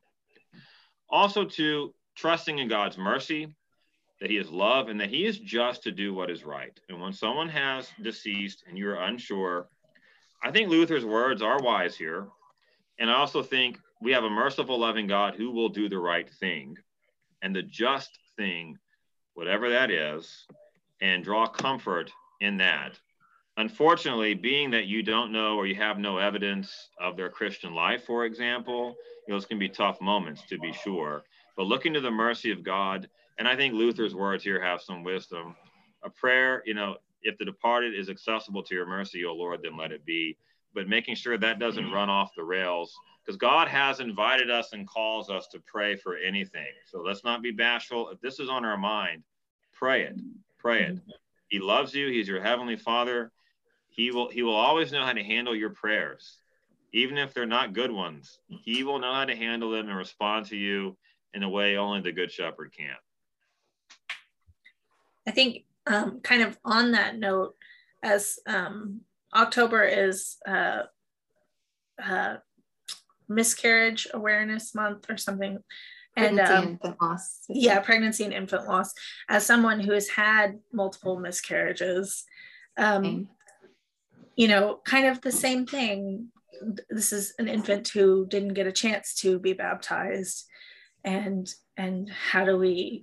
Also to trusting in God's mercy, that he is love, and that he is just to do what is right. And when someone has deceased and you're unsure, I think Luther's words are wise here. And I also think we have a merciful, loving God who will do the right thing and the just thing, whatever that is, and draw comfort in that. Unfortunately, being that you don't know or you have no evidence of their Christian life, for example, you know, those can be tough moments, to be sure. But looking to the mercy of God, and I think Luther's words here have some wisdom. A prayer, you know, if the departed is accessible to your mercy, O Lord, then let it be. But making sure that doesn't run off the rails, because God has invited us and calls us to pray for anything. So let's not be bashful. If this is on our mind, pray it, pray it. He loves you. He's your heavenly Father. He will, he will always know how to handle your prayers, even if they're not good ones. He will know how to handle them and respond to you in a way only the Good Shepherd can. I think um, kind of on that note, as um, October is uh, uh, miscarriage awareness month or something. Pregnancy and um, and infant loss. Yeah, pregnancy and infant loss. As someone who has had multiple miscarriages, um, you know, kind of the same thing. This is an infant who didn't get a chance to be baptized, and and how do we,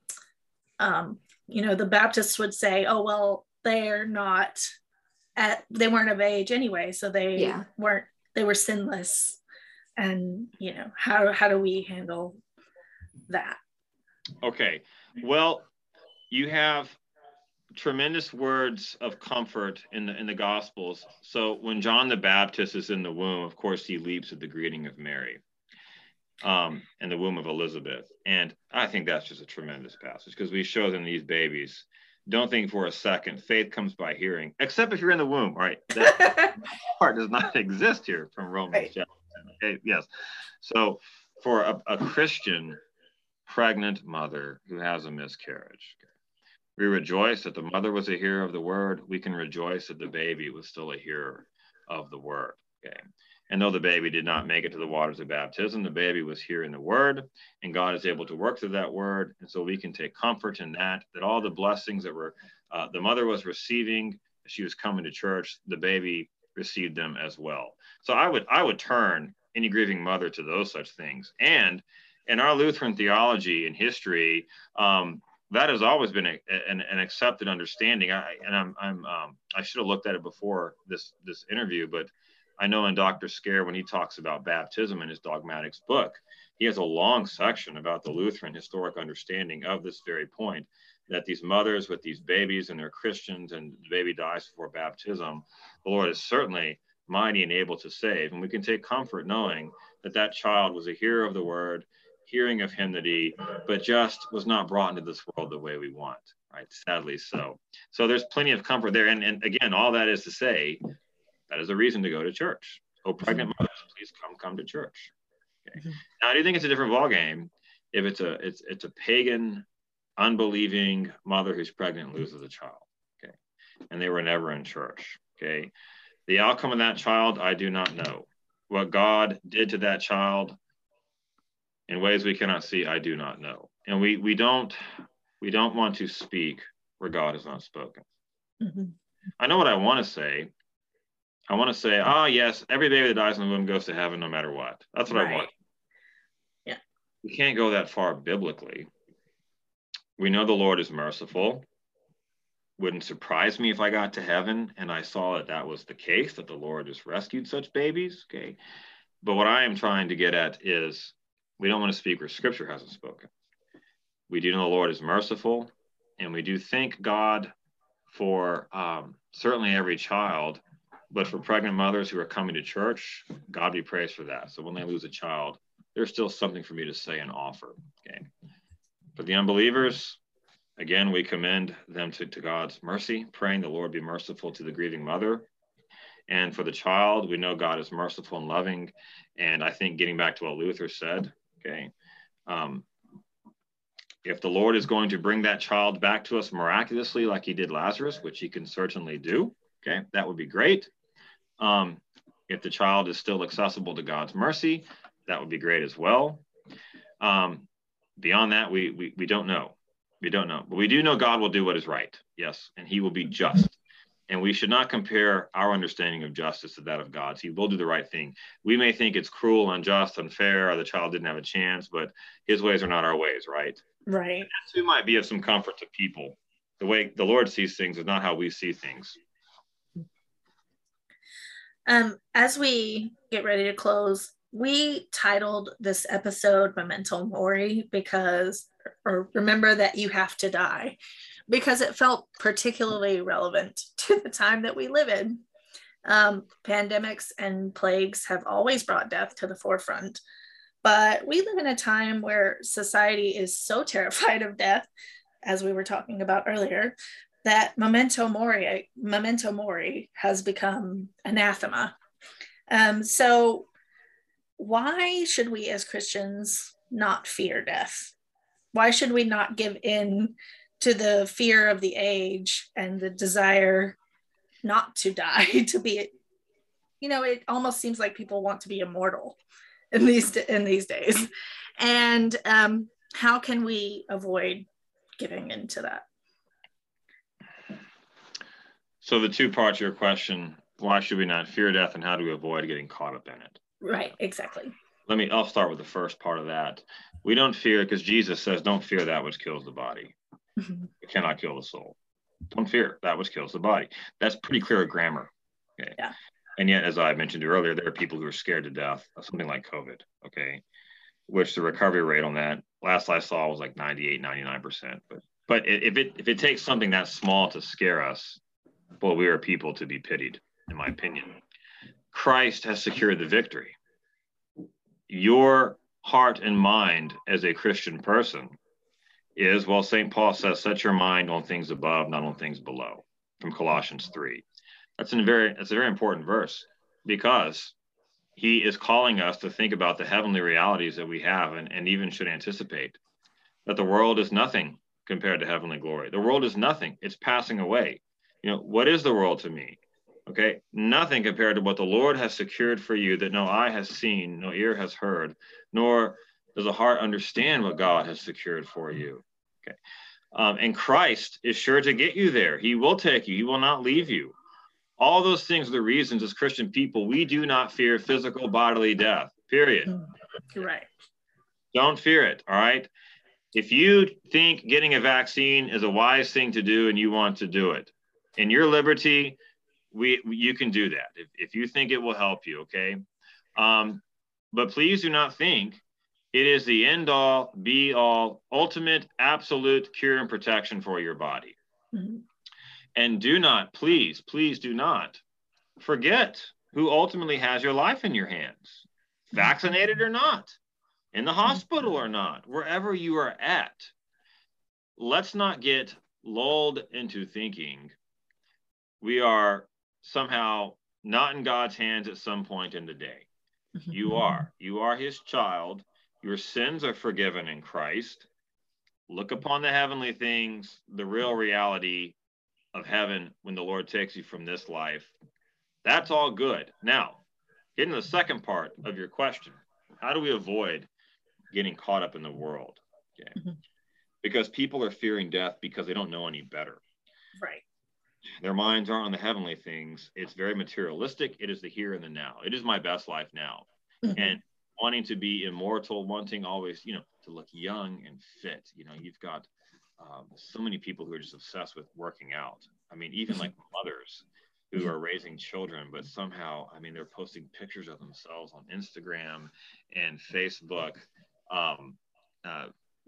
um, you know, the Baptists would say, oh well, they're not at, they weren't of age anyway, so they yeah. weren't, they were sinless, and you know, how how do we handle that? Okay, well, you have tremendous words of comfort in the in the Gospels. So when John the Baptist is in the womb, of course, he leaps at the greeting of Mary, um, in the womb of Elizabeth. And I think that's just a tremendous passage, because we show them these babies. Don't think for a second faith comes by hearing, except if you're in the womb, right? That part does not exist here from Romans right. chapter ten. Okay, yes. So for a, a Christian pregnant mother who has a miscarriage, we rejoice that the mother was a hearer of the word. We can rejoice that the baby was still a hearer of the word. Okay. And though the baby did not make it to the waters of baptism, the baby was hearing the word, and God is able to work through that word. And so we can take comfort in that, that all the blessings that were, uh, the mother was receiving as she was coming to church, the baby received them as well. So I would, I would turn any grieving mother to those such things. And in our Lutheran theology and history, um, that has always been a, an, an accepted understanding. I, and I'm, I'm um, I should have looked at it before this, this interview, but I know in Doctor Scare, when he talks about baptism in his Dogmatics book, he has a long section about the Lutheran historic understanding of this very point, that these mothers with these babies and they're Christians and the baby dies before baptism, the Lord is certainly mighty and able to save. And we can take comfort knowing that that child was a hearer of the word, hearing of hymnody, but just was not brought into this world the way we want, right? Sadly so. So there's plenty of comfort there. And, and again, all that is to say, that is a reason to go to church. Oh, pregnant mothers, please come, come to church. Okay. Mm-hmm. Now, I do think it's a different ballgame if it's a, it's, it's a pagan, unbelieving mother who's pregnant and loses a child. Okay. And they were never in church. Okay. The outcome of that child, I do not know. What God did to that child in ways we cannot see, I do not know. And we we don't we don't want to speak where God has not spoken. Mm-hmm. I know what I want to say. I want to say, ah, oh, yes, every baby that dies in the womb goes to heaven no matter what. That's what right. I want. Yeah. We can't go that far biblically. We know the Lord is merciful. Wouldn't surprise me if I got to heaven and I saw that that was the case, that the Lord has rescued such babies. Okay. But what I am trying to get at is, we don't want to speak where Scripture hasn't spoken. We do know the Lord is merciful, and we do thank God for um, certainly every child, but for pregnant mothers who are coming to church, God be praised for that. So when they lose a child, there's still something for me to say and offer. Okay. For the unbelievers, again, we commend them to, to God's mercy, praying the Lord be merciful to the grieving mother. And for the child, we know God is merciful and loving. And I think getting back to what Luther said, okay, um, if the Lord is going to bring that child back to us miraculously like he did Lazarus, which he can certainly do, okay, that would be great. Um, if the child is still accessible to God's mercy, that would be great as well. Um, beyond that, we, we, we don't know. We don't know. But we do know God will do what is right, yes, and he will be just. And we should not compare our understanding of justice to that of God's. He will do the right thing. We may think it's cruel, unjust, unfair, or the child didn't have a chance, but his ways are not our ways, right? Right. And that too might be of some comfort to people. The way the Lord sees things is not how we see things. Um, as we get ready to close, we titled this episode Memento Mori, because, or remember that you have to die, because it felt particularly relevant to the time that we live in. Um, pandemics and plagues have always brought death to the forefront, but we live in a time where society is so terrified of death, as we were talking about earlier, that memento mori, memento mori has become anathema. Um, so why should we as Christians not fear death? Why should we not give in to the fear of the age and the desire not to die, to be, you know, it almost seems like people want to be immortal in these in these days. And um, how can we avoid giving into that? So the two parts of your question, why should we not fear death, and how do we avoid getting caught up in it? Right, exactly. Let me, I'll start with the first part of that. We don't fear, because Jesus says, don't fear that which kills the body. Mm-hmm. It cannot kill the soul. Don't fear that which kills the body. That's pretty clear grammar. Okay. Yeah. And yet, as I mentioned earlier, there are people who are scared to death of something like COVID. Okay. Which the recovery rate on that, last I saw, was like ninety-eight, ninety-nine percent. But but if it if it takes something that small to scare us, well, we are people to be pitied, in my opinion. Christ has secured the victory. Your heart and mind as a Christian person is, well, Saint Paul says, set your mind on things above, not on things below, from Colossians three. That's a very, that's a very important verse, because he is calling us to think about the heavenly realities that we have, and, and even should anticipate that the world is nothing compared to heavenly glory. The world is nothing. It's passing away. You know, what is the world to me? Okay, nothing compared to what the Lord has secured for you, that no eye has seen, no ear has heard, nor does a heart understand what God has secured for you. Okay, um, and Christ is sure to get you there. He will take you. He will not leave you. All those things are the reasons, as Christian people, we do not fear physical bodily death, period. Right. Don't fear it, all right? If you think getting a vaccine is a wise thing to do and you want to do it, in your liberty, we you can do that if, if you think it will help you, okay? Um, but please do not think it is the end-all, be-all, ultimate, absolute cure and protection for your body. Mm-hmm. And do not, please, please do not forget who ultimately has your life in your hands, vaccinated or not, in the hospital or not, wherever you are at. Let's not get lulled into thinking we are somehow not in God's hands at some point in the day. Mm-hmm. You are. You are his child. Your sins are forgiven in Christ. Look upon the heavenly things, the real reality of heaven when the Lord takes you from this life. That's all good. Now, getting to the second part of your question, how do we avoid getting caught up in the world? Okay. Mm-hmm. Because people are fearing death because they don't know any better. Right. Their minds aren't on the heavenly things. It's very materialistic. It is the here and the now. It is my best life now. Mm-hmm. And wanting to be immortal, wanting always, you know, to look young and fit. You know, you've got um, so many people who are just obsessed with working out. I mean, even like mothers who are raising children, but somehow, I mean, they're posting pictures of themselves on Instagram and Facebook. Um, uh,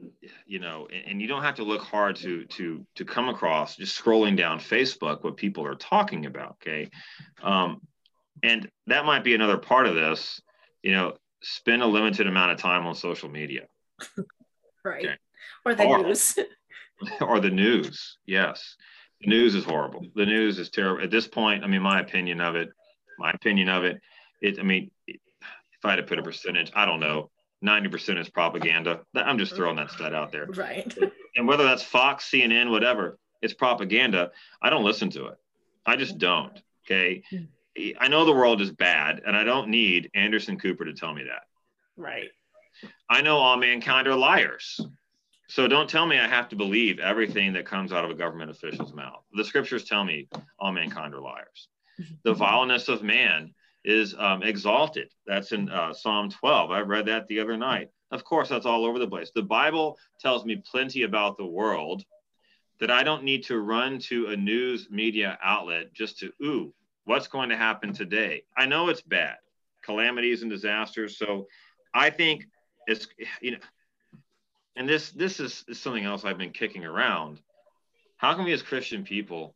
you know, and, and you don't have to look hard to to to come across just scrolling down Facebook what people are talking about. Okay, um, and that might be another part of this. You know, spend a limited amount of time on social media. Right. Okay. Or the or, news. Or the news. Yes. The news is horrible. The news is terrible. At this point, I mean, my opinion of it, my opinion of it, it I mean, it, if I had to put a percentage, I don't know, ninety percent is propaganda. I'm just throwing that stat out there. Right. And whether that's Fox, C N N, whatever, it's propaganda. I don't listen to it. I just don't. Okay. I know the world is bad, and I don't need Anderson Cooper to tell me that. Right. I know all mankind are liars. So don't tell me I have to believe everything that comes out of a government official's mouth. The scriptures tell me all mankind are liars. The vileness of man is um, exalted. That's in uh, Psalm twelve. I read that the other night. Of course, that's all over the place. The Bible tells me plenty about the world that I don't need to run to a news media outlet just to, ooh, what's going to happen today? I know it's bad, calamities and disasters. So I think it's, you know, and this this is, is something else I've been kicking around. How can we as Christian people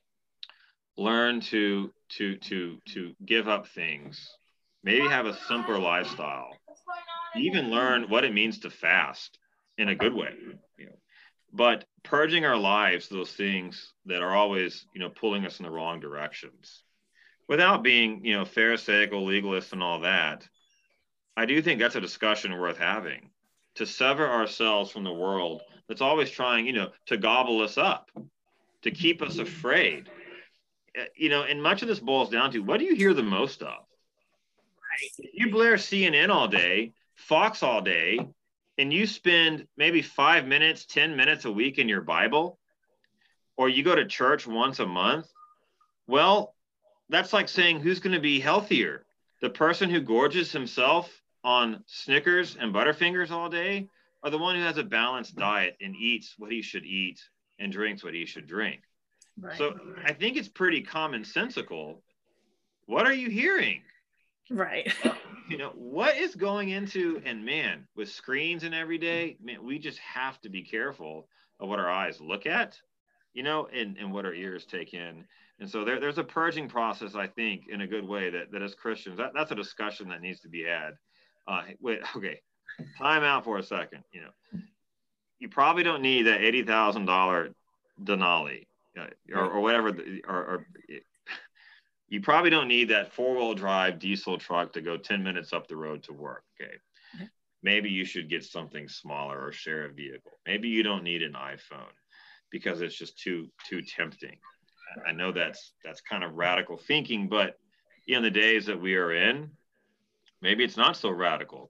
learn to to to to give up things, maybe have a simpler lifestyle, even learn what it means to fast in a good way, you know, but purging our lives, those things that are always, you know, pulling us in the wrong directions, without being, you know, pharisaical, legalist, and all that. I do think that's a discussion worth having, to sever ourselves from the world that's always trying, you know, to gobble us up, to keep us afraid. you know, and much of this boils down to, what do you hear the most of? Right. If you blare C N N all day, Fox all day, and you spend maybe five minutes, ten minutes a week in your Bible, or you go to church once a month, well, that's like saying, who's going to be healthier? The person who gorges himself on Snickers and Butterfingers all day, or the one who has a balanced diet and eats what he should eat and drinks what he should drink? Right. So I think it's pretty commonsensical. What are you hearing? Right. You know, what is going into, and man, with screens and every day, man, we just have to be careful of what our eyes look at, you know, and, and what our ears take in. And so there, there's a purging process, I think, in a good way, that, that as Christians, that, that's a discussion that needs to be had. Uh, wait, okay, time out for a second. You know, you probably don't need that eighty thousand dollars Denali uh, or, or whatever, the, or, or you probably don't need that four-wheel drive diesel truck to go ten minutes up the road to work. Okay. Maybe you should get something smaller or share a vehicle. Maybe you don't need an iPhone because it's just too, too tempting. I know that's, that's kind of radical thinking, but in the days that we are in, maybe it's not so radical.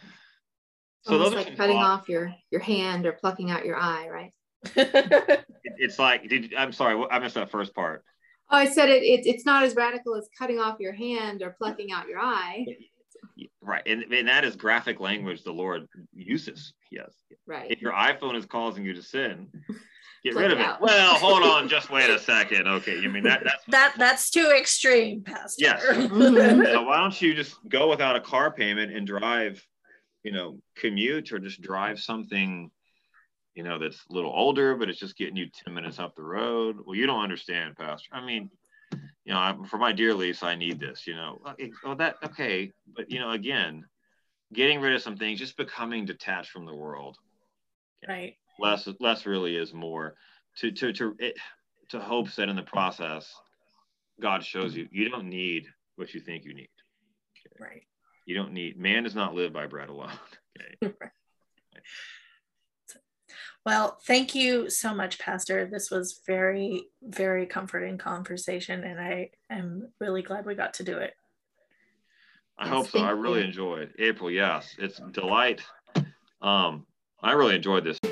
So almost those like cutting thoughts. off your, your hand or plucking out your eye, right? it, it's like, did, I'm sorry, I missed that first part. Oh, I said it, it. It's not as radical as cutting off your hand or plucking out your eye. Right, and, and that is graphic language the Lord uses. Yes. Right. If your iPhone is causing you to sin, get rid of it. Well, hold on, just wait a second. Okay, you mean that that's that that's too extreme, Pastor. Yes. Mm-hmm. Now, why don't you just go without a car payment and drive, you know, commute, or just drive something, you know, that's a little older, but it's just getting you ten minutes up the road. Well, you don't understand, Pastor. I mean, you know, I, for my dear lease, I need this, you know. Oh, that, okay. But, you know, again, getting rid of some things, just becoming detached from the world. Right. Less, less really is more, to, to, to, it, to hopes that in the process, God shows you, you don't need what you think you need. Okay? Right. You don't need, man does not live by bread alone. Okay. Right. Right. Well, thank you so much, Pastor. This was very, very comforting conversation, and I am really glad we got to do it. I yes, hope so. I really you. enjoyed April. Yes, it's a delight. Um, I really enjoyed this.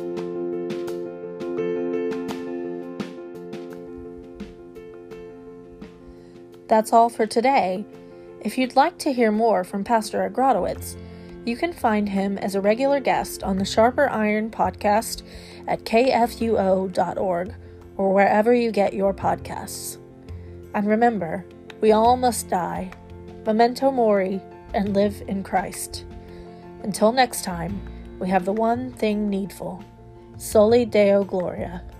That's all for today. If you'd like to hear more from Pastor Agrodowitz, you can find him as a regular guest on the Sharper Iron podcast at k f u o dot org or wherever you get your podcasts. And remember, we all must die, memento mori, and live in Christ. Until next time, we have the one thing needful, soli Deo Gloria.